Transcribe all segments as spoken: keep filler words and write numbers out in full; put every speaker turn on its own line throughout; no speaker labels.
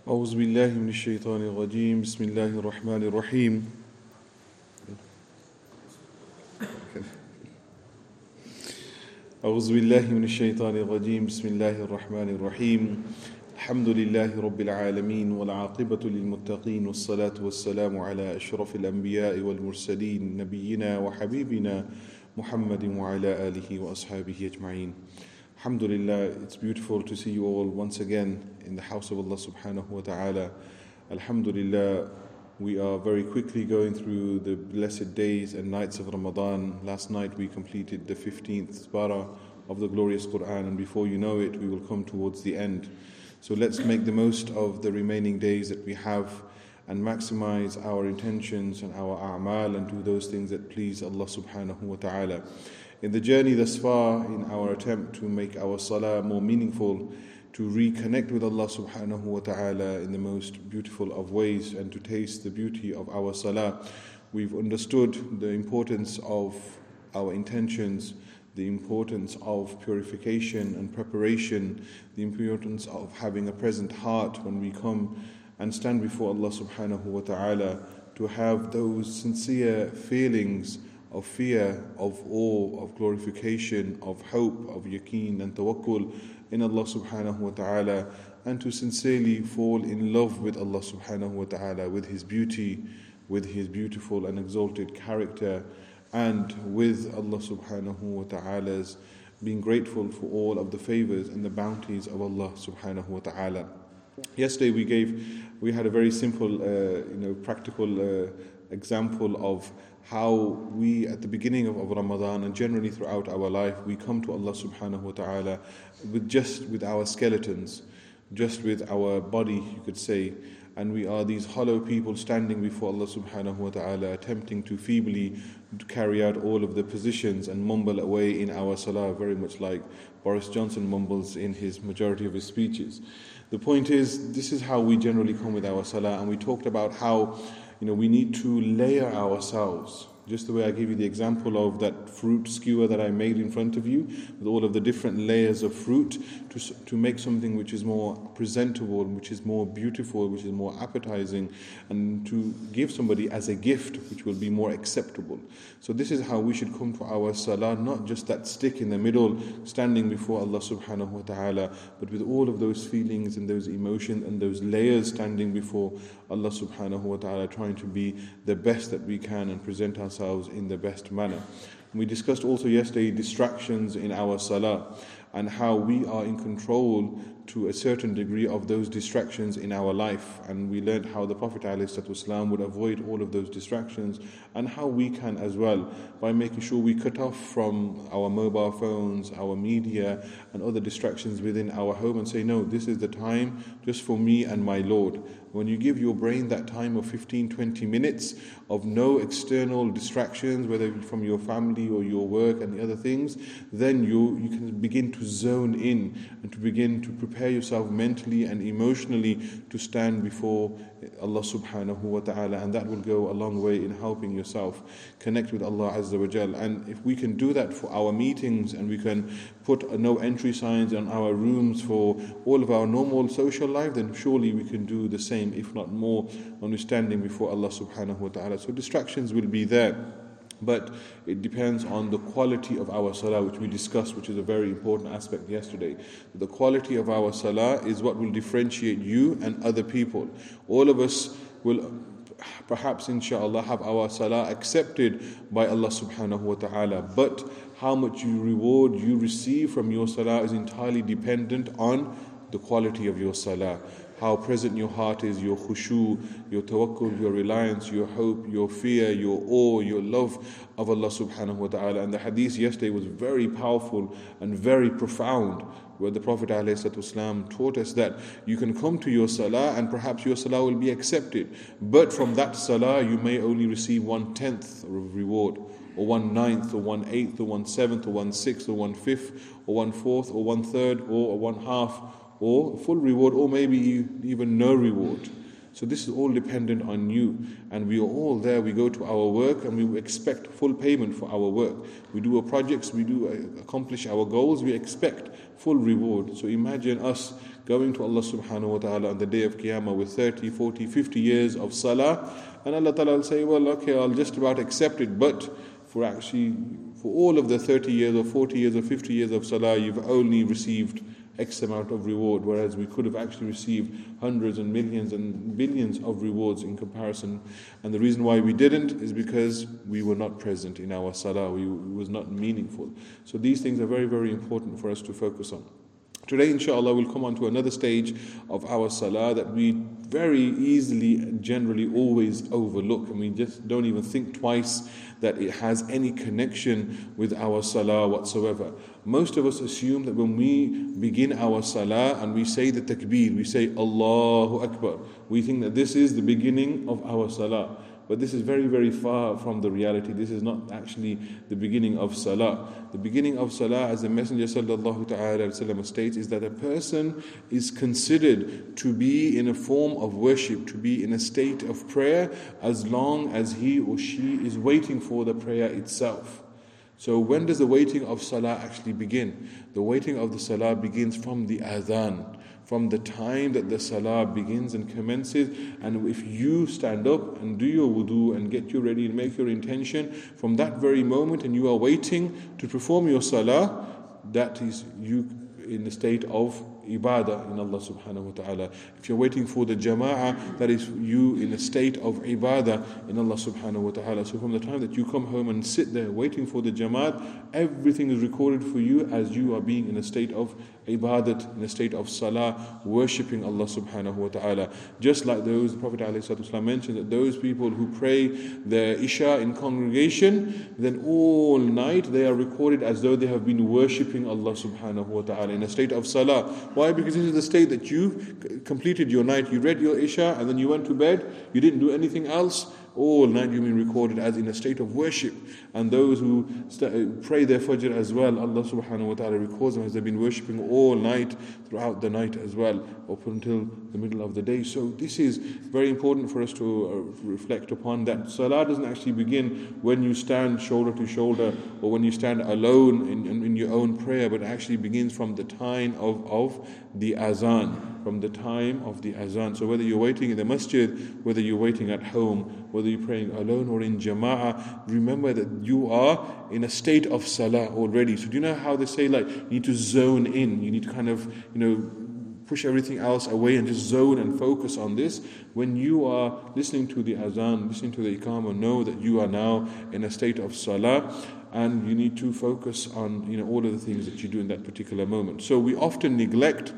أعوذ بالله من الشيطان الرجيم بسم الله الرحمن الرحيم أعوذ بالله من الشيطان الرجيم بسم الله الرحمن الرحيم الحمد لله رب العالمين والعاقبة للمتقين والصلاة والسلام على أشرف الأنبياء والمرسلين نبينا وحبيبنا محمد وعلى آله وأصحابه أجمعين. Alhamdulillah, it's beautiful to see you all once again in the house of Allah subhanahu wa ta'ala. Alhamdulillah, we are very quickly going through the blessed days and nights of Ramadan. Last night we completed the fifteenth para of the glorious Quran, and before you know it, we will come towards the end. So let's make the most of the remaining days that we have and maximize our intentions and our a'mal and do those things that please Allah subhanahu wa ta'ala. In the journey thus far, in our attempt to make our salah more meaningful, to reconnect with Allah subhanahu wa ta'ala in the most beautiful of ways and to taste the beauty of our salah, we've understood the importance of our intentions, the importance of purification and preparation, the importance of having a present heart when we come and stand before Allah subhanahu wa ta'ala, to have those sincere feelings of fear, of awe, of glorification, of hope, of yaqeen and tawakkul in Allah subhanahu wa ta'ala, and to sincerely fall in love with Allah subhanahu wa ta'ala, with His beauty, with His beautiful and exalted character, and with Allah subhanahu wa ta'ala's being grateful for all of the favors and the bounties of Allah subhanahu wa ta'ala. Yesterday we gave, we had a very simple, uh, you know, practical uh, example of how we at the beginning of, of Ramadan and generally throughout our life, we come to Allah subhanahu wa ta'ala with just with our skeletons, just with our body, you could say, and we are these hollow people standing before Allah subhanahu wa ta'ala, attempting to feebly carry out all of the positions and mumble away in our salah, very much like Boris Johnson mumbles in his majority of his speeches. The point is, this is how we generally come with our salah, and we talked about how, you know, we need to layer ourselves. Just the way I gave you the example of that fruit skewer that I made in front of you, with all of the different layers of fruit, to to make something which is more presentable, which is more beautiful, which is more appetizing, and to give somebody as a gift, which will be more acceptable. So this is how we should come to our salah, not just that stick in the middle, standing before Allah subhanahu wa ta'ala, but with all of those feelings and those emotions and those layers standing before Allah subhanahu wa ta'ala, trying to be the best that we can and present ourselves in the best manner. We discussed also yesterday distractions in our salah and how we are in control to a certain degree of those distractions in our life, and we learned how the Prophet ﷺ would avoid all of those distractions, and how we can as well, by making sure we cut off from our mobile phones, our media and other distractions within our home, and say, no, this is the time just for me and my Lord. When you give your brain that time of fifteen, twenty minutes of no external distractions, whether from your family or your work and the other things, then you, you can begin to zone in and to begin to prepare yourself mentally and emotionally to stand before Allah subhanahu wa ta'ala, and that will go a long way in helping yourself connect with Allah azza wa jal. And if we can do that for our meetings, and we can put no entry signs on our rooms for all of our normal social life, then surely we can do the same, if not more, when we're standing before Allah subhanahu wa ta'ala. So distractions will be there, but it depends on the quality of our salah, which we discussed, which is a very important aspect yesterday. The quality of our salah is what will differentiate you and other people. All of us will perhaps inshallah have our salah accepted by Allah subhanahu wa ta'ala, but how much you reward you receive from your salah is entirely dependent on the quality of your salah. How present your heart is, your khushu, your tawakkul, your reliance, your hope, your fear, your awe, your love of Allah subhanahu wa ta'ala. And the hadith yesterday was very powerful and very profound, where the Prophet ﷺ taught us that you can come to your salah and perhaps your salah will be accepted, but from that salah you may only receive one tenth of reward, or one ninth, or one eighth, or one seventh, or one sixth, or one fifth, or one fourth, or one third, or one half, or full reward, or maybe even no reward. So this is all dependent on you. And we are all there, we go to our work and we expect full payment for our work. We do our projects, we do accomplish our goals, we expect full reward. So imagine us going to Allah subhanahu wa ta'ala on the day of Qiyamah with thirty, forty, fifty years of salah, and Allah ta'ala will say, well, okay, I'll just about accept it, but for actually, for all of the thirty years or forty years or fifty years of salah, you've only received X amount of reward, whereas we could have actually received hundreds and millions and billions of rewards in comparison. And the reason why we didn't is because we were not present in our salah, we, it was not meaningful. So these things are very, very important for us to focus on. Today, inshallah, we'll come on to another stage of our salah that we very easily, generally, always overlook, and we just don't even think twice that it has any connection with our salah whatsoever. Most of us assume that when we begin our salah and we say the takbir, we say Allahu Akbar, we think that this is the beginning of our salah. But this is very, very far from the reality. This is not actually the beginning of salah. The beginning of salah, as the Messenger sallallahu ta'ala wasallam states, is that a person is considered to be in a form of worship, to be in a state of prayer, as long as he or she is waiting for the prayer itself. So when does the waiting of salah actually begin? The waiting of the salah begins from the adhan, from the time that the salah begins and commences. And if you stand up and do your wudu and get you ready and make your intention, from that very moment and you are waiting to perform your salah, that is you in the state of ibadah in Allah subhanahu wa ta'ala. If you're waiting for the jama'ah, that is you in a state of ibadah in Allah subhanahu wa ta'ala. So from the time that you come home and sit there waiting for the jama'at, everything is recorded for you as you are being in a state of ibadat, in a state of salah, worshipping Allah subhanahu wa ta'ala. Just like those, the Prophet ﷺ mentioned that those people who pray their Isha in congregation, then all night they are recorded as though they have been worshipping Allah subhanahu wa ta'ala in a state of salah. Why? Because this is the state that you completed your night. You read your Isha and then you went to bed. You didn't do anything else. All night you've been recorded as in a state of worship. And those who st- pray their Fajr as well, Allah subhanahu wa ta'ala records them as they've been worshipping all night, throughout the night as well, up until the middle of the day. So this is very important for us to uh, reflect upon, that salah doesn't actually begin when you stand shoulder to shoulder or when you stand alone in, in, in your own prayer, but it actually begins from the time of, of the azan, from the time of the azan. So whether you're waiting in the masjid, whether you're waiting at home, whether you're praying alone or in jama'ah, remember that you are in a state of salah already. So do you know how they say, like, you need to zone in, you need to kind of, you know, push everything else away and just zone and focus on this. When you are listening to the azan, listening to the iqamah, know that you are now in a state of salah, and you need to focus on, you know, all of the things that you do in that particular moment. So we often neglect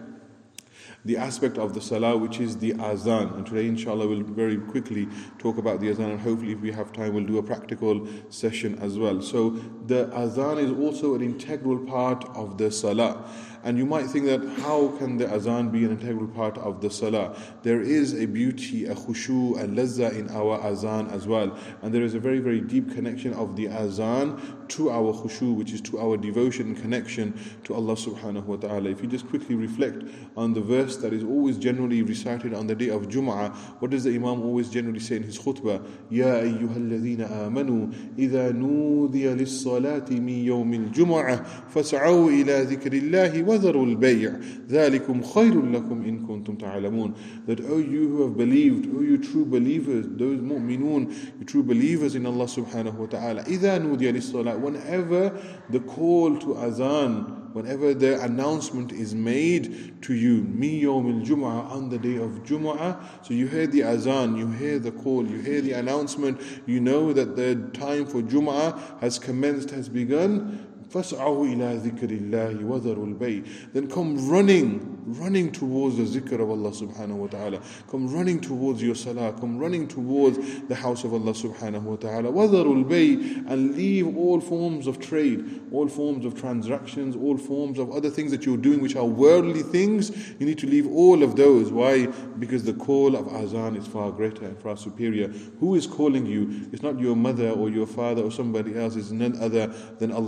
the aspect of the salah, which is the azan. And today, inshallah, we'll very quickly talk about the azan, and hopefully if we have time, we'll do a practical session as well. So the azan is also an integral part of the salah. And you might think that how can the azan be an integral part of the salah? There is a beauty, a khushu, a lazza in our azan as well. And there is a very, very deep connection of the azan to our khushu, which is to our devotion and connection to Allah subhanahu wa ta'ala. If you just quickly reflect on the verse that is always generally recited on the day of Jum'ah, what does the Imam always generally say in his khutbah? Ya ayyuhalladhina amanu, idha nudiya lis-salati min yawmil Jum'ah, fas'aw ila dhikrillahi وَذَرُوا الْبَيْعَ ذَلِكُمْ خَيْرٌ لَكُمْ إِن كُنْتُمْ تَعْلَمُونَ. That, O you who have believed, O you true believers, those mu'minun, you true believers in Allah subhanahu wa ta'ala, إِذَا نُودِيَ لِلصَّلَاةِ, whenever the call to azan, whenever the announcement is made to you, مِن يَوْمِ الْجُمْعَةِ, on the day of Jum'ah, so you hear the azan, you hear the call, you hear the announcement, you know that the time for Jum'ah has commenced, has begun. فَاسْعَوْا إِلَىٰ ذِكْرِ اللَّهِ وَذَرُوا الْبَيْعَ. Then come running, running towards the zikr of Allah subhanahu wa ta'ala. Come running towards your salah. Come running towards the house of Allah subhanahu wa ta'ala. وَذَرُوا الْبَيْعَ, and leave all forms of trade, all forms of transactions, all forms of other things that you're doing which are worldly things. You need to leave all of those. Why? Because the call of azan is far greater and far superior. Who is calling you? It's not your mother or your father or somebody else. It's none other than Allah subhanahu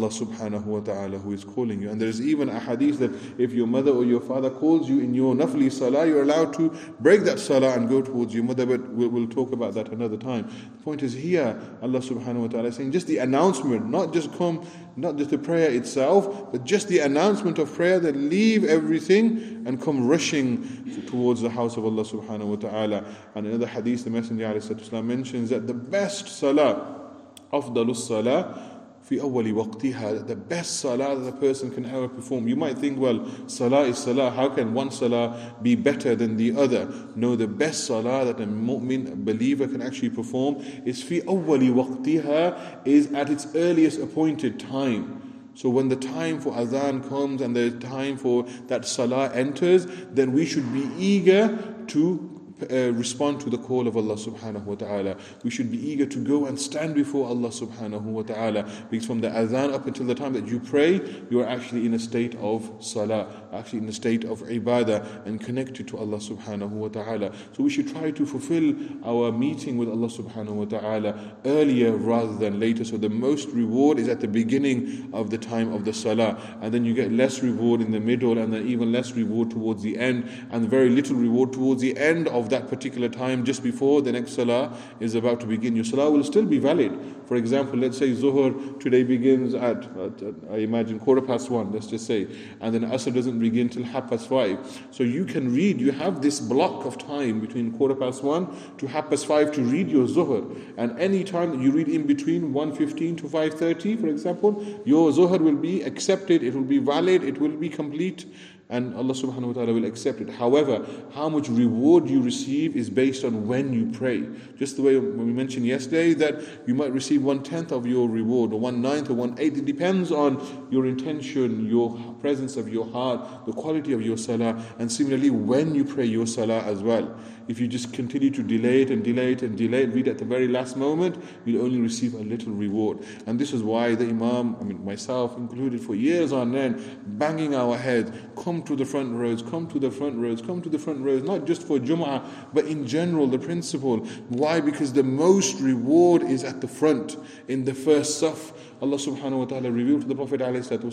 subhanahu wa ta'ala who is calling you. And there's even a hadith that if your mother or your father calls you in your nafli salah, you're allowed to break that salah and go towards your mother, but we'll, we'll talk about that another time. The point is here, Allah subhanahu wa ta'ala is saying just the announcement, not just come, not just the prayer itself, but just the announcement of prayer, that leave everything and come rushing towards the house of Allah subhanahu wa ta'ala. And another hadith, the Messenger ﷺ mentions that the best salah, أفضل الصلاة في أول وقتها, the best salah that a person can ever perform. You might think, well, salah is salah, how can one salah be better than the other? No, the best salah that a mu'min, a believer, can actually perform is في أول وقتها, is at its earliest appointed time. So when the time for adhan comes and the time for that salah enters, then we should be eager to Uh, respond to the call of Allah subhanahu wa ta'ala. We should be eager to go and stand before Allah subhanahu wa ta'ala, because from the adhan up until the time that you pray, you are actually in a state of salah, actually in a state of ibadah and connected to Allah subhanahu wa ta'ala. So we should try to fulfill our meeting with Allah subhanahu wa ta'ala earlier rather than later. So the most reward is at the beginning of the time of the salah, and then you get less reward in the middle, and then even less reward towards the end, and very little reward towards the end of that particular time, just before the next salah is about to begin. Your salah will still be valid. For example, let's say Zuhr today begins at, at, at I imagine quarter past one, let's just say, and then Asr doesn't begin till half past five. So you can read, you have this block of time between quarter past one to half past five to read your Zuhr, and any time that you read in between one fifteen to five thirty, for example, your Zuhr will be accepted, it will be valid, it will be complete, and Allah subhanahu wa ta'ala will accept it. However, how much reward you receive is based on when you pray. Just the way we mentioned yesterday that you might receive one-tenth of your reward, or one-ninth, or one-eighth. It depends on your intention, your presence of your heart, the quality of your salah, and similarly when you pray your salah as well. If you just continue to delay it and delay it and delay it, read at the very last moment, you'll only receive a little reward. And this is why the Imam, I mean myself included, for years on end, banging our heads, come to the front rows, come to the front rows, come to the front rows, not just for Jum'ah, but in general, the principle. Why? Because the most reward is at the front, in the first saf. Allah subhanahu wa ta'ala revealed to the Prophet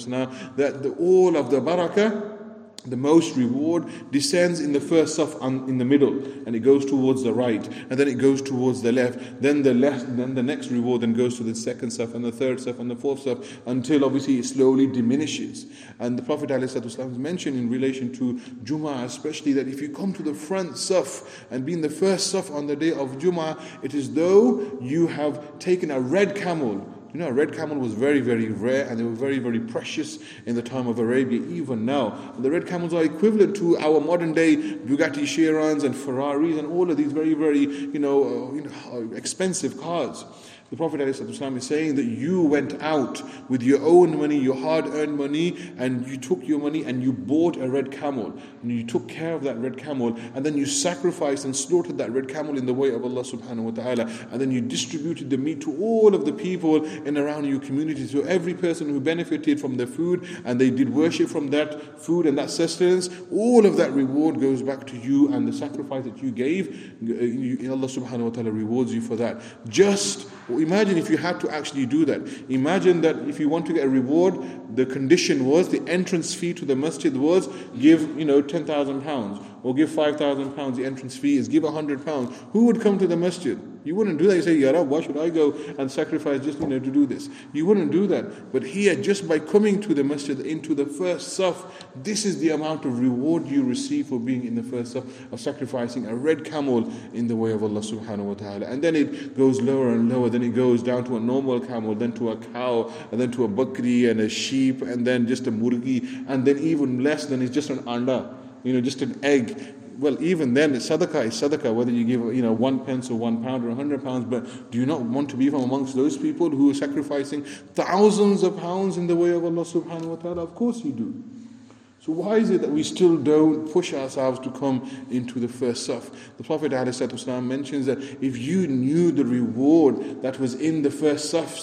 ﷺ that the, all of the barakah, the most reward, descends in the first saf, in the middle, and it goes towards the right, and then it goes towards the left, then the left, then the next reward then goes to the second saf, and the third saf, and the fourth saf, until obviously it slowly diminishes. And the Prophet ﷺ mentioned in relation to Jummah especially, that if you come to the front saf and be in the first saf on the day of Jummah, it is though you have taken a red camel. You know, a red camel was very, very rare, and they were very, very precious in the time of Arabia, even now. And the red camels are equivalent to our modern day Bugatti Chiron's and Ferraris and all of these very, very, you know, uh, you know expensive cars. The Prophet ﷺ is saying that you went out with your own money, your hard-earned money, and you took your money and you bought a red camel, and you took care of that red camel, and then you sacrificed and slaughtered that red camel in the way of Allah subhanahu wa ta'ala, and then you distributed the meat to all of the people in around your community. So every person who benefited from the food and they did worship from that food and that sustenance, all of that reward goes back to you, and the sacrifice that you gave, Allah subhanahu wa ta'ala rewards you for that. Just imagine if you had to actually do that. Imagine that if you want to get a reward, the condition was, the entrance fee to the masjid was, give, you know, ten thousand pounds, or give five thousand pounds, the entrance fee is, give one hundred pounds. Who would come to the masjid? You wouldn't do that. You say, Ya Rab, why should I go and sacrifice just, you know, to do this? You wouldn't do that. But here, just by coming to the masjid, into the first saf, this is the amount of reward you receive for being in the first saf, of sacrificing a red camel in the way of Allah subhanahu wa ta'ala. And then it goes lower and lower, then it goes down to a normal camel, then to a cow, and then to a bakri and a sheep, and then just a murgi, and then even less than it's just an anda, you know, just an egg. Well, even then, sadaqah is sadaqah, whether you give, you know, one pence or one pound or a hundred pounds. But do you not want to be from amongst those people who are sacrificing thousands of pounds in the way of Allah subhanahu wa ta'ala? Of course you do. So why is it that we still don't push ourselves to come into the first saf? The Prophet ﷺ mentions that if you knew the reward that was in the first safs,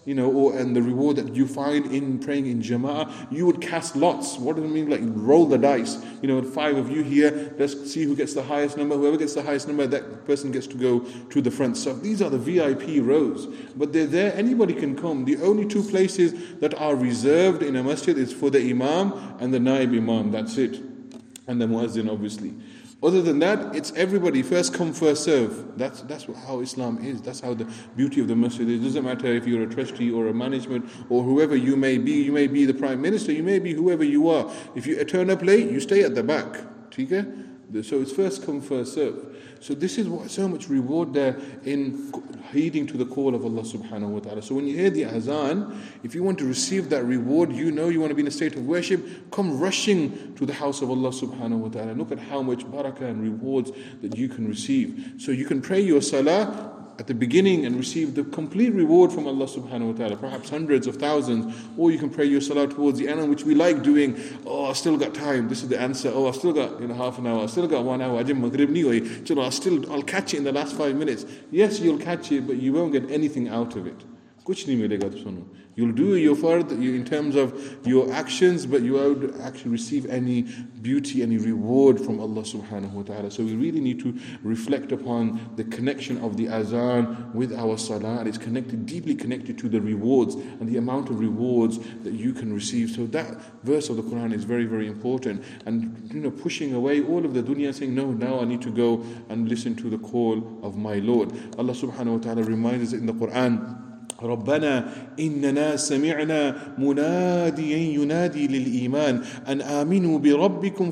you know, or and the reward that you find in praying in jama'ah, you would cast lots. What does it mean? Like roll the dice. You know, five of you here, let's see who gets the highest number. Whoever gets the highest number, that person gets to go to the front. So these are the V I P rows. But they're there, anybody can come. The only two places that are reserved in a masjid is for the imam and the naib imam. That's it. And the muazzin, obviously. Other than that, it's everybody, first come, first serve. That's that's how Islam is. That's how the beauty of the masjid is. It doesn't matter if you're a trustee or a management or whoever you may be. You may be the prime minister, you may be whoever you are. If you turn up late, you stay at the back. Okay? So it's first come, first serve. So this is what so much reward there in heeding to the call of Allah subhanahu wa ta'ala. So when you hear the azan, if you want to receive that reward, you know you want to be in a state of worship, come rushing to the house of Allah subhanahu wa ta'ala. Look at how much barakah and rewards that you can receive. So you can pray your salah at the beginning and receive the complete reward from Allah subhanahu wa ta'ala, perhaps hundreds of thousands, or you can pray your salah towards the end, which we like doing. Oh, I still got time. This is the answer. Oh, I still got, you know, half an hour. I still got one hour. Ajam maghrib ni hoyi. Chalo, I'll still, I'll catch it in the last five minutes. Yes, you'll catch it, but you won't get anything out of it. Kuch nahi milega tushanu. You'll do your fard in terms of your actions, but you won't actually receive any beauty, any reward from Allah subhanahu wa ta'ala. So we really need to reflect upon the connection of the azan with our salah. And it's connected, deeply connected to the rewards and the amount of rewards that you can receive. So that verse of the Quran is very, very important. And, you know, pushing away all of the dunya, saying, no, now I need to go and listen to the call of my Lord. Allah subhanahu wa ta'ala reminds us in the Quran, ربنا إننا سمعنا مناديا ينادي للإيمان أن آمنوا بربكم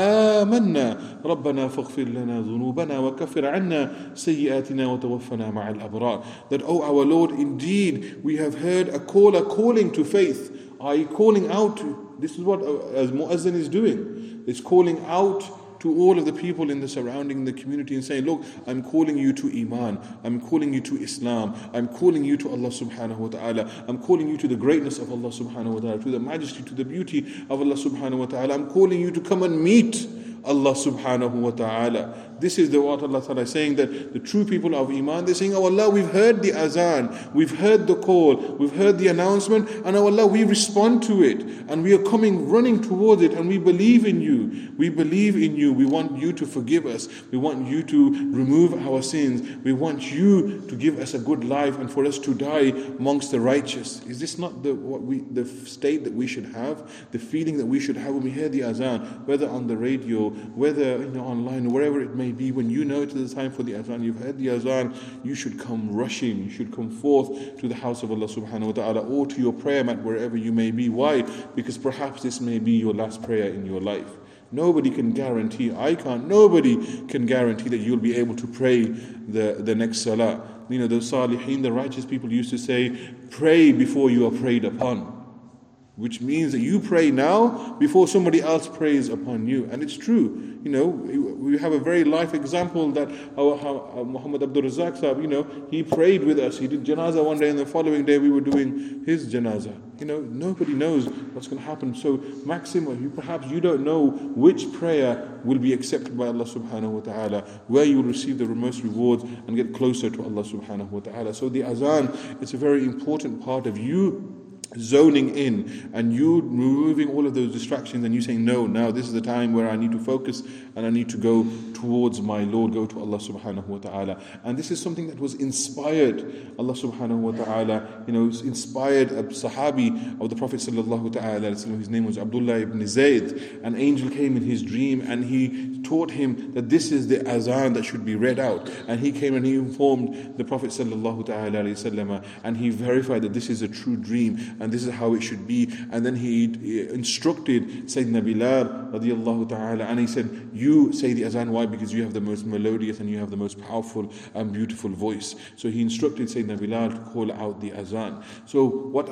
فآمنا ربنا فاغفر لنا ذنوبنا وكفر عنا سيئاتنا وتوفنا مع الأبرار. That, oh our Lord, indeed we have heard a caller calling to faith. Are you calling out to, this is what as muazzin is doing, it's calling out to all of the people in the surrounding the community and saying, look, I'm calling you to Iman, I'm calling you to Islam, I'm calling you to Allah subhanahu wa ta'ala, I'm calling you to the greatness of Allah subhanahu wa ta'ala, to the majesty, to the beauty of Allah subhanahu wa ta'ala. I'm calling you to come and meet Allah subhanahu wa ta'ala. This is the what Allah ta'ala is saying, that the true people of Iman, they're saying, oh Allah, we've heard the azan, we've heard the call, we've heard the announcement, and oh Allah, we respond to it, and we are coming, running towards it, and we believe in you. We believe in you. We want you to forgive us. We want you to remove our sins. We want you to give us a good life and for us to die amongst the righteous. Is this not the what we the state that we should have, the feeling that we should have when we hear the azan, whether on the radio, whether, you know, online, wherever it may be? When you know it is the time for the azan, you've heard the azan, you should come rushing, you should come forth to the house of Allah subhanahu wa ta'ala, or to your prayer mat wherever you may be. Why? Because perhaps this may be your last prayer in your life. Nobody can guarantee, I can't, nobody can guarantee that you'll be able to pray the, the next salah. You know, the salihin, the righteous people used to say, pray before you are prayed upon. Which means that you pray now before somebody else prays upon you. And it's true. You know, we have a very life example that our, our Muhammad Abdul Razak Sahib, you know, he prayed with us. He did janazah one day, and the following day we were doing his janazah. You know, nobody knows what's going to happen. So, maximum, you, perhaps you don't know which prayer will be accepted by Allah subhanahu wa ta'ala, where you will receive the most rewards and get closer to Allah subhanahu wa ta'ala. So the azan, it's a very important part of you zoning in and you removing all of those distractions and you saying, no, now this is the time where I need to focus and I need to go towards my Lord, go to Allah subhanahu wa ta'ala. And this is something that was inspired. Allah subhanahu wa ta'ala, you know, inspired a sahabi of the Prophet sallallahu ta'ala, his name was Abdullah ibn Zayd. An angel came in his dream and he taught him that this is the azan that should be read out. And he came and he informed the Prophet sallallahu ta'ala and he verified that this is a true dream and this is how it should be. And then he instructed Sayyidina Bilal radiallahu ta'ala, and he said, you say the azan. Why? Because you have the most melodious and you have the most powerful and beautiful voice. So he instructed Sayyidina Bilal to call out the azan. So what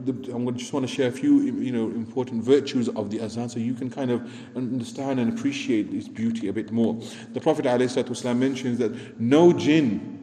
I just want to share a few, you know, important virtues of the azan so you can kind of understand and appreciate its beauty a bit more. The Prophet ﷺ mentions that no jinn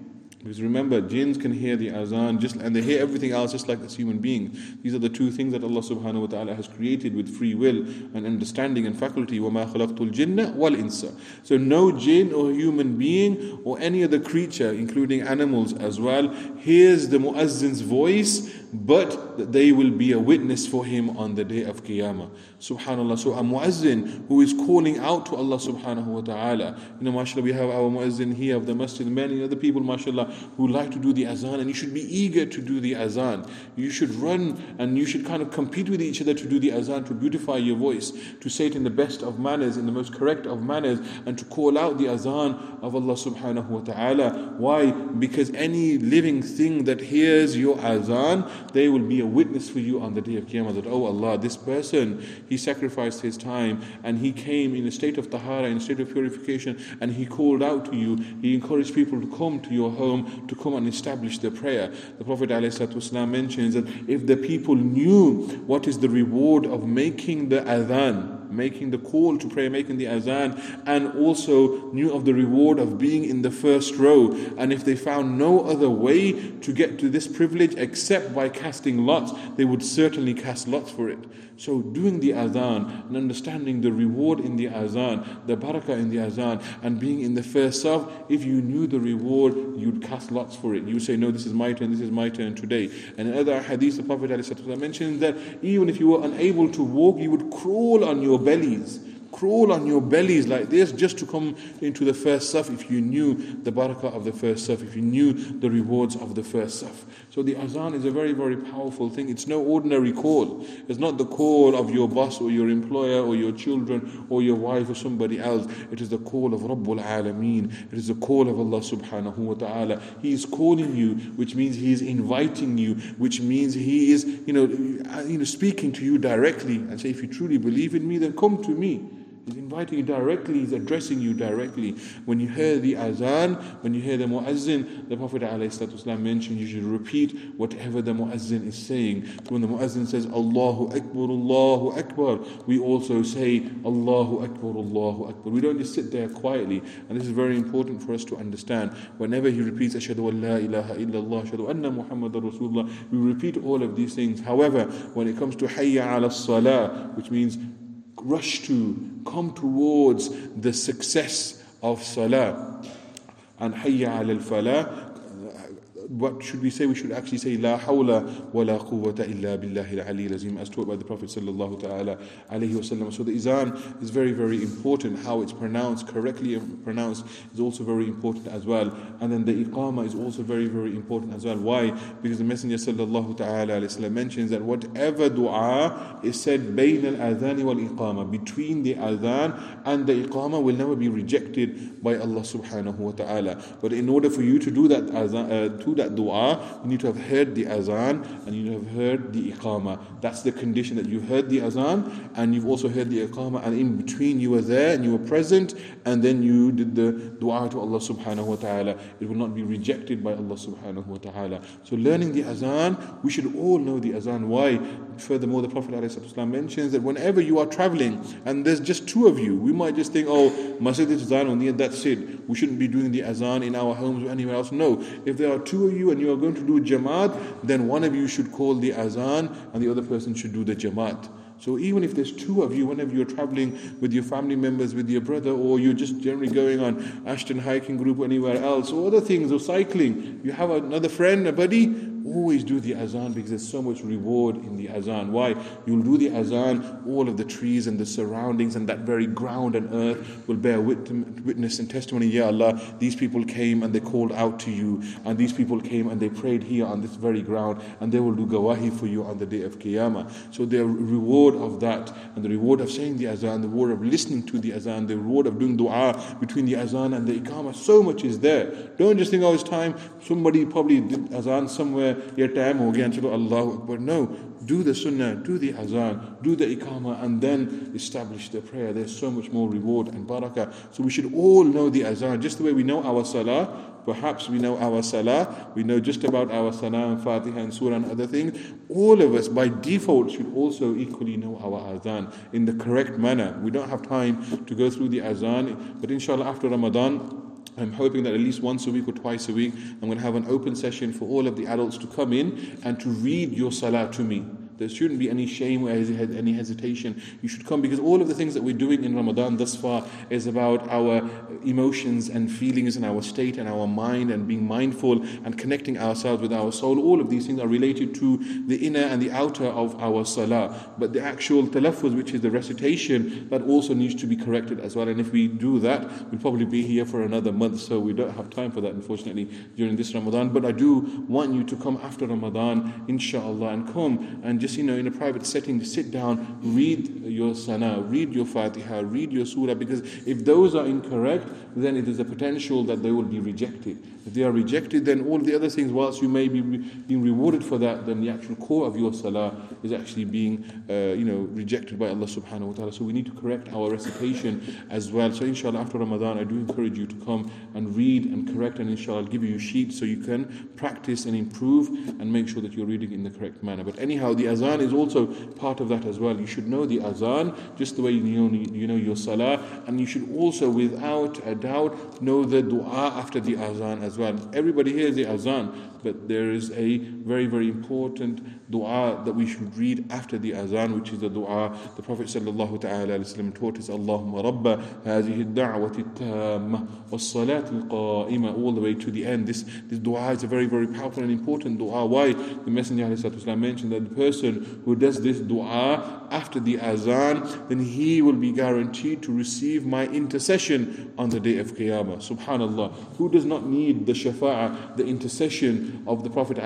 Because remember, jinns can hear the azan just, and they hear everything else just like as human beings. These are the two things that Allah subhanahu wa ta'ala has created with free will and understanding and faculty. وَمَا خَلَقْتُ الْجِنَّ وَالْإِنسَ. So no jinn or human being or any other creature, including animals as well, hears the muazzin's voice, but that they will be a witness for him on the day of Qiyamah. Subhanallah. So a muazzin who is calling out to Allah subhanahu wa ta'ala. You know, mashallah, we have our muazzin here of the masjid, many other people, mashallah, who like to do the azan, and you should be eager to do the azan. You should run and you should kind of compete with each other to do the azan, to beautify your voice, to say it in the best of manners, in the most correct of manners, and to call out the azan of Allah subhanahu wa ta'ala. Why? Because any living thing that hears your azan, they will be a witness for you on the day of Qiyamah that, oh Allah, this person, he sacrificed his time and he came in a state of tahara, in a state of purification, and he called out to you. He encouraged people to come to your home, to come and establish the prayer. The Prophet ﷺ mentions that if the people knew what is the reward of making the adhan, making the call to pray, making the azan, and also knew of the reward of being in the first row, and if they found no other way to get to this privilege except by casting lots, they would certainly cast lots for it. So doing the azan and understanding the reward in the azan, the barakah in the azan, and being in the first saf, if you knew the reward, you'd cast lots for it. You say, no, this is my turn, this is my turn today. And in other hadith, the Prophet ﷺ mentions that even if you were unable to walk, you would crawl on your bellies. Crawl on your bellies like this just to come into the first saf if you knew the barakah of the first saf, if you knew the rewards of the first saf. So the azan is a very, very powerful thing. It's no ordinary call. It's not the call of your boss or your employer or your children or your wife or somebody else. It is the call of Rabbul Alameen. It is the call of Allah subhanahu wa ta'ala. He is calling you, which means He is inviting you, which means He is, you know, you know, speaking to you directly and say, if you truly believe in me, then come to me. He's inviting you directly, He's addressing you directly. When you hear the azan, when you hear the muazzin, the Prophet ﷺ mentioned you should repeat whatever the muazzin is saying. When the muazzin says, Allahu Akbar, Allahu Akbar, we also say, Allahu Akbar, Allahu Akbar. We don't just sit there quietly. And this is very important for us to understand. Whenever he repeats, Ashhadu an la ilaha illallah, Ashhadu anna Muhammadan Rasulullah, we repeat all of these things. However, when it comes to Hayya ala salah, which means rush to, come towards the success of salah, and hayya ala al-falah, what should we say? We should actually say La hawla wa la quwwata illa billahi al-ali al-azim, as taught by the Prophet sallallahu ta'ala alayhi wa sallam. So the izan is very, very important. How it's pronounced, correctly pronounced, is also very important as well. And then the iqama is also very, very important as well. Why? Because the Messenger sallallahu ta'ala alayhi wa sallam mentions that whatever dua is said bayn al-adhan wal iqama, between the adhan and the iqama, will never be rejected by Allah subhanahu wa ta'ala. But in order for you to do that adhan, uh, to that dua, you need to have heard the azan and you have heard the iqama. That's the condition, that you heard the azan and you've also heard the iqama, and in between you were there and you were present, and then you did the dua to Allah subhanahu wa ta'ala. It will not be rejected by Allah subhanahu wa ta'ala. So learning the azan, we should all know the azan. Why? Furthermore, the Prophet ﷺ mentions that whenever you are traveling and there's just two of you, we might just think, oh, masjid azan only and that's it. We shouldn't be doing the azan in our homes or anywhere else. No, if there are two of you and you are going to do jamaat, then one of you should call the azan and the other person should do the jamaat. So even if there's two of you, whenever you're traveling with your family members, with your brother, or you're just generally going on Ashton hiking group or anywhere else, or other things, or cycling, you have another friend, a buddy, always do the azan, because there's so much reward in the azan. Why? You'll do the azan, all of the trees and the surroundings and that very ground and earth will bear witness and testimony. Ya Allah, these people came and they called out to you, and these people came and they prayed here on this very ground, and they will do gawahi for you on the day of Qiyamah. So the reward of that, and the reward of saying the azan, the reward of listening to the azan, the reward of doing dua between the azan and the iqamah, so much is there. Don't just think, oh, it's time, somebody probably did azan somewhere, your time ho gaya, chalo Allahu Akbar. No, do the sunnah, do the azan, do the iqamah, and then establish the prayer. There's so much more reward and barakah. So we should all know the azan, just the way we know our salah. Perhaps we know our salah, we know just about our salah and fatiha and surah and other things. All of us by default should also equally know our azan in the correct manner. We don't have time to go through the azan, but inshallah after Ramadan, I'm hoping that at least once a week or twice a week, I'm going to have an open session for all of the adults to come in and to read your salah to me. There shouldn't be any shame or any hesitation. You should come, because all of the things that we're doing in Ramadan thus far is about our emotions and feelings and our state and our mind and being mindful and connecting ourselves with our soul. All of these things are related to the inner and the outer of our salah. But the actual talaffuz, which is the recitation, that also needs to be corrected as well. And if we do that, we'll probably be here for another month. So we don't have time for that, unfortunately, during this Ramadan. But I do want you to come after Ramadan, inshallah, and come and just Just, you know, in a private setting, sit down, read your sana, read your Fatiha, read your surah, because if those are incorrect, then it is a potential that they will be rejected. If they are rejected, then all the other things, whilst you may be being rewarded for that, then the actual core of your salah is actually being, uh, you know, rejected by Allah subhanahu wa ta'ala. So we need to correct our recitation as well. So inshallah, after Ramadan, I do encourage you to come and read and correct, and inshallah, I'll give you sheets so you can practice and improve and make sure that you're reading in the correct manner. But anyhow, the azan is also part of that as well. You should know the azan just the way you know, you know your salah, and you should also, without a doubt, know the dua after the azan as well. Everybody hears the azan, but there is a very, very important dua that we should read after the azan, which is the dua the Prophet sallallahu ta'ala alayhi wa sallam taught us: Allahumma rabba hadhihi ad-da'wati at-tamma was-salati al-qa'ima, all the way to the end. This this dua is a very, very powerful and important dua. Why? The Messenger alayhi salatu wasallam mentioned that the person who does this dua after the azan, then he will be guaranteed to receive my intercession on the day of Qiyamah. Subhanallah. Who does not need the shafa'ah, the intercession of the Prophet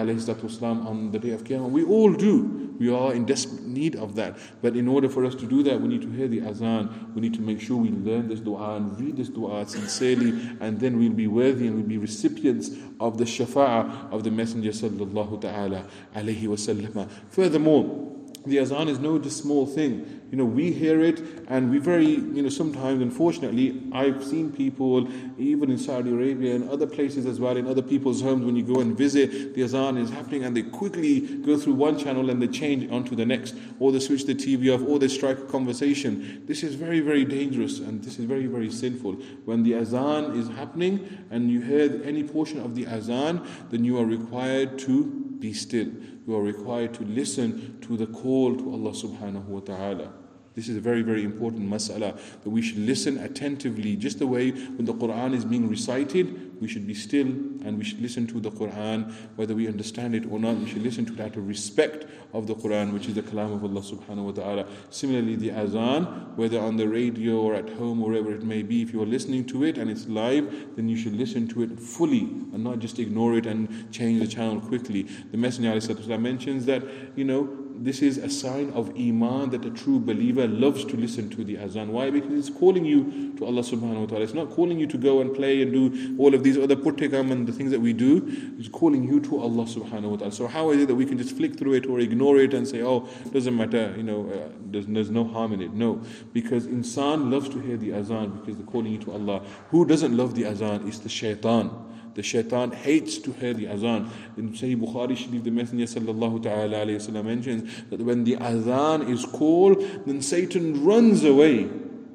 ﷺ on the day of Qiyamah? We all do. We are in desperate need of that. But in order for us to do that, we need to hear the azan. We need to make sure we learn this dua and read this dua sincerely, and then we'll be worthy and we'll be recipients of the shafa'ah of the Messenger sallallahu ta'ala alayhi wa sallam. Furthermore, the azan is no just small thing. You know, we hear it, and we very, you know, sometimes, unfortunately, I've seen people, even in Saudi Arabia and other places as well, in other people's homes, when you go and visit, the azan is happening, and they quickly go through one channel and they change onto the next, or they switch the T V off, or they strike a conversation. This is very, very dangerous, and this is very, very sinful. When the azan is happening, and you hear any portion of the azan, then you are required to be still. You are required to listen to the call to Allah subhanahu wa ta'ala. This is a very, very important mas'ala, that we should listen attentively. Just the way when the Quran is being recited, we should be still and we should listen to the Quran, whether we understand it or not. We should listen to it out of respect of the Quran, which is the kalam of Allah subhanahu wa ta'ala. Similarly, the azan, whether on the radio or at home or wherever it may be, if you are listening to it and it's live, then you should listen to it fully and not just ignore it and change the channel quickly. The Messenger ﷺ mentions that, you know, this is a sign of iman, that a true believer loves to listen to the azan. Why? Because it's calling you to Allah subhanahu wa ta'ala. It's not calling you to go and play and do all of these other puttikam and the things that we do. It's calling you to Allah subhanahu wa ta'ala. So how is it that we can just flick through it or ignore it and say, oh, doesn't matter, you know, uh, there's, there's no harm in it? No, because insan loves to hear the azan because they're calling you to Allah. Who doesn't love the azan? It's the shaitan. The shaitan hates to hear the azan. In Sahih Bukhari Sharif, the Messenger sallallahu ta'ala alayhi wa sallam mentions that when the azan is called, then Satan runs away.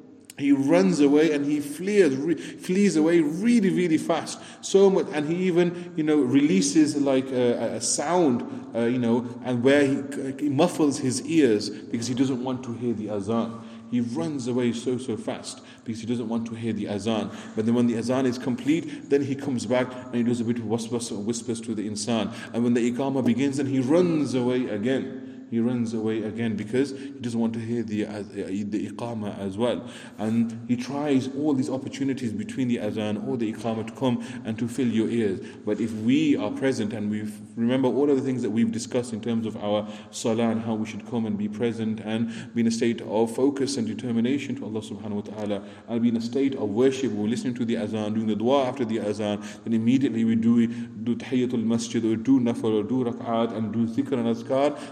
He runs away and he flees, re, flees away really, really fast. So much, and he even, you know, releases like a, a sound, uh, you know, and where he, he muffles his ears because he doesn't want to hear the azan. He runs away so, so fast because he doesn't want to hear the azan. But then when the azan is complete, then he comes back and he does a bit of whispers, whispers to the insan. And when the iqamah begins, then he runs away again. He runs away again because he doesn't want to hear the uh, the iqamah as well. And he tries all these opportunities between the azan or the iqamah to come and to fill your ears. But if we are present and we remember all of the things that we've discussed in terms of our salah and how we should come and be present and be in a state of focus and determination to Allah subhanahu wa ta'ala, and be in a state of worship, we're listening to the azan, doing the dua after the azan, then immediately we do do tahiyyatul masjid or do nafal or do rak'at and do dhikr and azkar, and the shaitan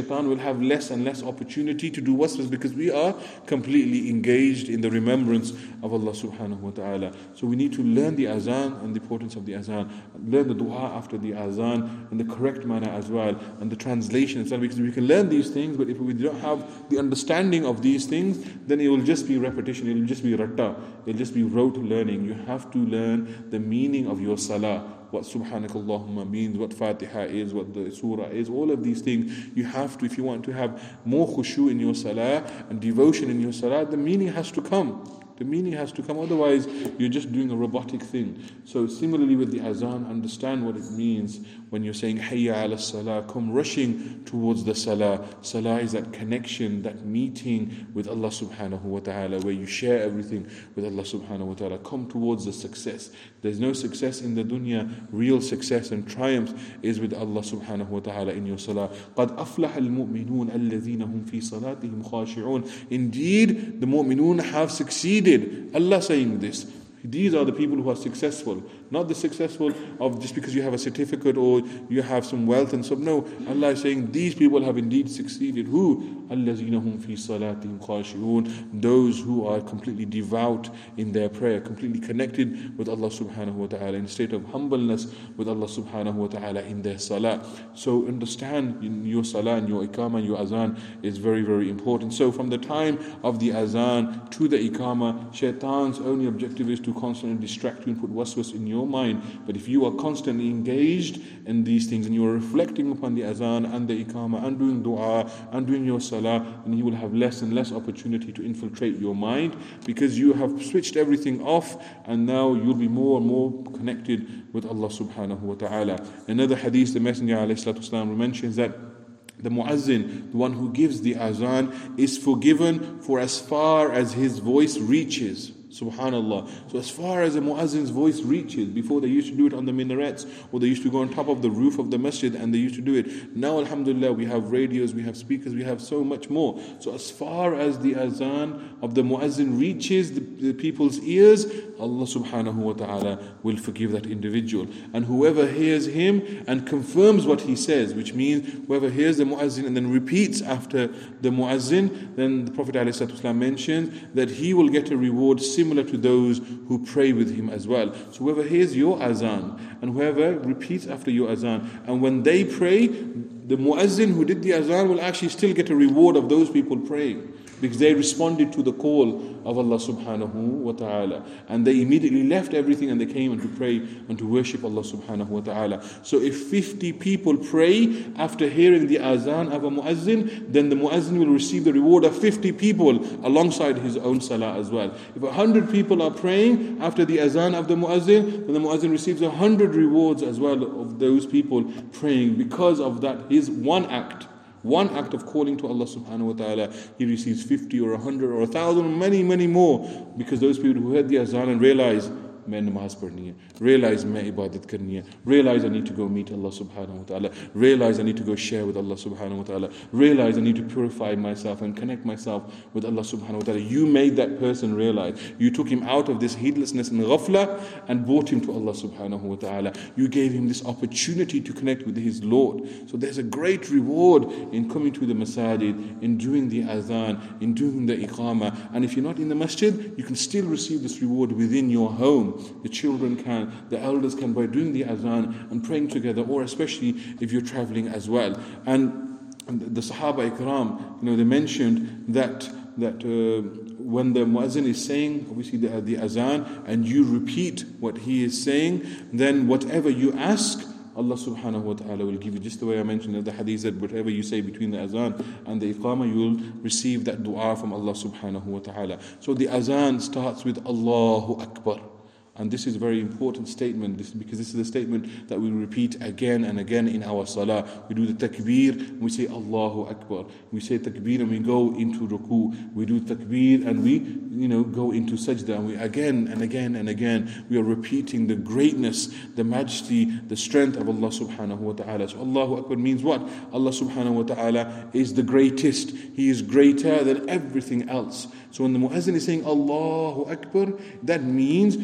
shaitan will have less and less opportunity to do waswas, because we are completely engaged in the remembrance of Allah subhanahu wa ta'ala. So we need to learn the azan and the importance of the azan, learn the dua after the azan in the correct manner as well, and the translation as well, because we can learn these things, but if we don't have the understanding of these things, then it will just be repetition, it will just be ratta, it will just be rote learning. You have to learn the meaning of your salah, what subhanakallahumma means, what Fatiha is, what the surah is, all of these things. You have to, if you want to have more khushu in your salah and devotion in your salah, the meaning has to come. The meaning has to come, otherwise you're just doing a robotic thing. So similarly with the azan, understand what it means when you're saying hayya ala salah, come rushing towards the salah. Salah is that connection, that meeting with Allah subhanahu wa ta'ala, where you share everything with Allah subhanahu wa ta'ala. Come towards the success. There's no success in the dunya. Real success and triumph is with Allah subhanahu wa ta'ala in your salah. قَدْ أَفْلَحَ الْمُؤْمِنُونَ الَّذِينَ هُمْ فِي صَلَاتِهِمْ خَاشِعُونَ. Indeed, the mu'minun have succeeded. Allah saying this. These are the people who are successful, not the successful of just because you have a certificate or you have some wealth and so. No, Allah is saying these people have indeed succeeded. Who? الَّذِينَ هُمْ فِي صَلَاتِهِمْ خَاشِعُونَ. Those who are completely devout in their prayer, completely connected with Allah subhanahu wa ta'ala, in a state of humbleness with Allah subhanahu wa ta'ala in their salah. So understand, in your salah and your iqamah, your azan is very, very important. So from the time of the azan to the iqamah, shaitan's only objective is to constantly distract you and put waswas in your mind. But if you are constantly engaged in these things and you are reflecting upon the azan and the iqamah and doing dua and doing your salah, then you will have less and less opportunity to infiltrate your mind, because you have switched everything off, and now you'll be more and more connected with Allah subhanahu wa ta'ala. Another hadith, the Messenger alayhi salatu wasalam mentions that the muazzin, the one who gives the azan, is forgiven for as far as his voice reaches. Subhanallah. So as far as a muazzin's voice reaches, before they used to do it on the minarets, or they used to go on top of the roof of the masjid and they used to do it. Now alhamdulillah, we have radios, we have speakers, we have so much more. So as far as the azan of the muazzin reaches the, the people's ears, Allah subhanahu wa ta'ala will forgive that individual. And whoever hears him and confirms what he says, which means whoever hears the muazzin and then repeats after the muazzin, then the Prophet ﷺ mentions that he will get a reward similar to those who pray with him as well. So whoever hears your azan and whoever repeats after your azan, and when they pray, the muazzin who did the azan will actually still get a reward of those people praying, because they responded to the call of Allah subhanahu wa ta'ala, and they immediately left everything and they came and to pray and to worship Allah subhanahu wa ta'ala. So if fifty people pray after hearing the azan of a muazzin, then the muazzin will receive the reward of fifty people alongside his own salah as well. If a hundred people are praying after the azan of the muazzin, then the muazzin receives a hundred rewards as well of those people praying, because of that his one act. One act of calling to Allah subhanahu wa ta'ala, he receives fifty or a hundred or a thousand or many, many more, because those people who heard the azan and realize, मैं नमाज पढ़नी है, realize मैं इबादत करनी है, realize I need to go meet Allah subhanahu wa ta'ala, realize I need to go share with Allah subhanahu wa ta'ala, realize I need to purify myself and connect myself with Allah subhanahu wa ta'ala. You made that person realize. You took him out of this heedlessness and ghafla and brought him to Allah subhanahu wa ta'ala. You gave him this opportunity to connect with his Lord. So there's a great reward in coming to the masajid, in doing the azan, in doing the iqamah. And if you're not in the masjid, you can still receive this reward within your home. The children can, the elders can, by doing the azan and praying together, or especially if you're traveling as well. And, and the Sahaba Ikram, you know, they mentioned that that uh, when the muazzin is saying, obviously the, the azan, and you repeat what he is saying, then whatever you ask, Allah subhanahu wa ta'ala will give you. Just the way I mentioned in the hadith, that whatever you say between the azan and the iqamah, you will receive that dua from Allah subhanahu wa ta'ala. So the azan starts with Allahu Akbar. And this is a very important statement, this, because this is a statement that we repeat again and again in our salah. We do the takbir, and we say Allahu Akbar. We say takbir and we go into ruku. We do takbir and we, you know, go into sajda. And we again and again and again, we are repeating the greatness, the majesty, the strength of Allah subhanahu wa ta'ala. So Allahu Akbar means what? Allah subhanahu wa ta'ala is the greatest. He is greater than everything else. So when the muazzin is saying Allahu Akbar, that means that Allah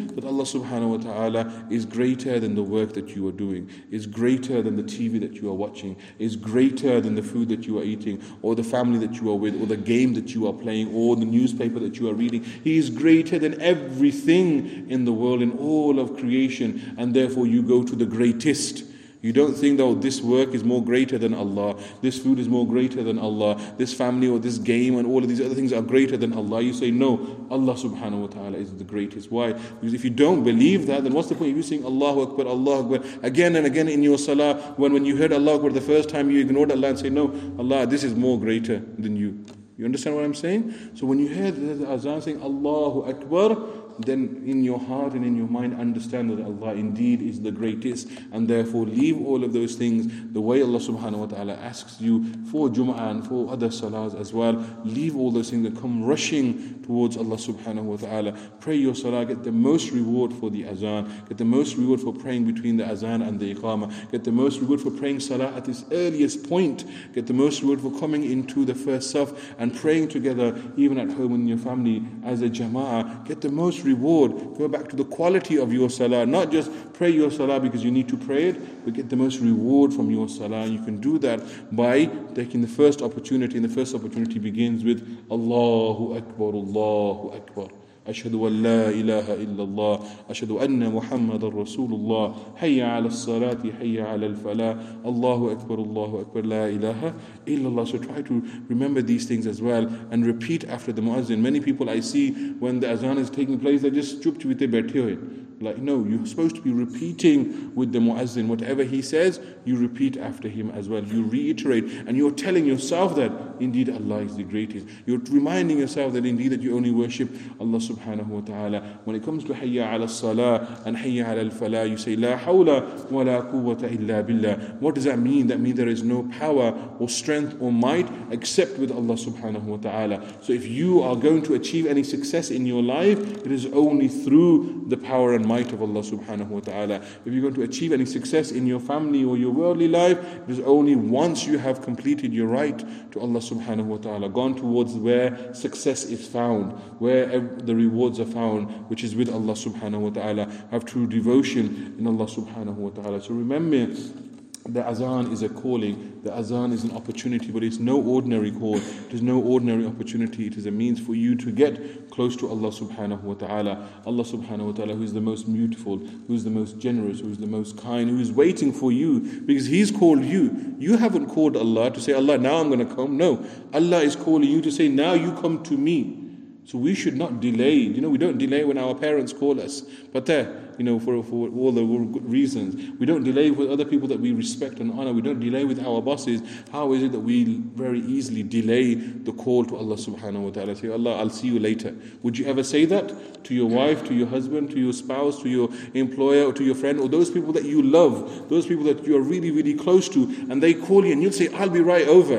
subhanahu wa ta'ala is greater than the work that you are doing, is greater than the T V that you are watching, is greater than the food that you are eating, or the family that you are with, or the game that you are playing, or the newspaper that you are reading. He is greater than everything in the world, in all of creation, and therefore you go to the greatest. You don't think that, oh, this work is more greater than Allah, this food is more greater than Allah, this family or this game and all of these other things are greater than Allah. You say, no, Allah subhanahu wa ta'ala is the greatest. Why? Because if you don't believe that, then what's the point of you saying Allahu Akbar, Allahu Akbar again and again in your salah, when when you heard Allahu Akbar the first time you ignored Allah and say, no, Allah, this is more greater than you. You understand what I'm saying? So when you hear the azan saying Allahu Akbar, then in your heart and in your mind understand that Allah indeed is the greatest, and therefore leave all of those things the way Allah subhanahu wa ta'ala asks you for Jum'ah and for other salahs as well. Leave all those things and come rushing towards Allah subhanahu wa ta'ala. Pray your salah, get the most reward for the azan, get the most reward for praying between the azan and the iqamah, get the most reward for praying salah at its earliest point, get the most reward for coming into the first saf and praying together even at home in your family as a jama'ah. Get the most reward. Go back to the quality of your salah, not just pray your salah because you need to pray it, but get the most reward from your salah. And you can do that by taking the first opportunity, and the first opportunity begins with Allahu Akbar, Allahu Akbar. أشهد أن لا إله إلا الله أشهد أن محمد رسول الله حي على الصلاة حي على الفلاح الله أكبر الله أكبر لا إله إلا الله. So try to remember these things as well and repeat after the muazzin. Many people I see when the azan is taking place, they just chup with their baithi. Like, no, you're supposed to be repeating with the muazzin. Whatever he says, you repeat after him as well. You reiterate, and you're telling yourself that indeed Allah is the greatest. You're reminding yourself that indeed that you only worship Allah subhanahu wa ta'ala. When it comes to hayya ala salah and hayya ala al-falah, you say la hawla wa la quwwata illa billah. What does that mean? That means there is no power or strength or might except with Allah subhanahu wa ta'ala. So if you are going to achieve any success in your life, it is only through the power and might of Allah subhanahu wa ta'ala. If you're going to achieve any success in your family or your worldly life, it is only once you have completed your right to Allah subhanahu wa ta'ala, gone towards where success is found, where the rewards are found, which is with Allah subhanahu wa ta'ala. Have true devotion in Allah subhanahu wa ta'ala. So remember, the azan is a calling, the azan is an opportunity, but it's no ordinary call, it is no ordinary opportunity, it is a means for you to get close to Allah subhanahu wa ta'ala. Allah subhanahu wa ta'ala, who is the most beautiful, who is the most generous, who is the most kind, who is waiting for you, because He's called you. You haven't called Allah to say, Allah, now I'm going to come. No, Allah is calling you to say, now you come to me. So we should not delay. You know, we don't delay when our parents call us. But there, you know, for, for all the good reasons. We don't delay with other people that we respect and honor. We don't delay with our bosses. How is it that we very easily delay the call to Allah subhanahu wa ta'ala? Say, Allah, I'll see you later. Would you ever say that to your wife, to your husband, to your spouse, to your employer, or to your friend, or those people that you love, those people that you are really, really close to, and they call you and you'll say, I'll be right over.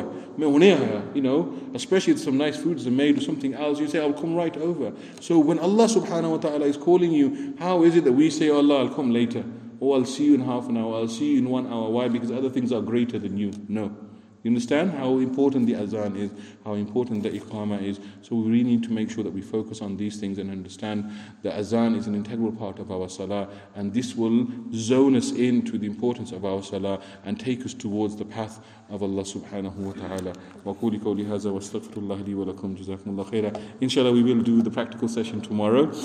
You know, especially if some nice foods are made or something else, you say, I'll come right over. So when Allah subhanahu wa ta'ala is calling you, how is it that we say, Allah, I'll come later, or I'll see you in half an hour, I'll see you in one hour? Why? Because other things are greater than you. No. You understand how important the azan is, how important the iqamah is. So we really need to make sure that we focus on these things and understand the azan is an integral part of our salah, and this will zone us into the importance of our salah and take us towards the path of Allah subhanahu wa ta'ala. Wa quli qawli hadha wa astaghfirullah li wa lakum, jazakumullah khaira. Inshallah, we will do the practical session tomorrow.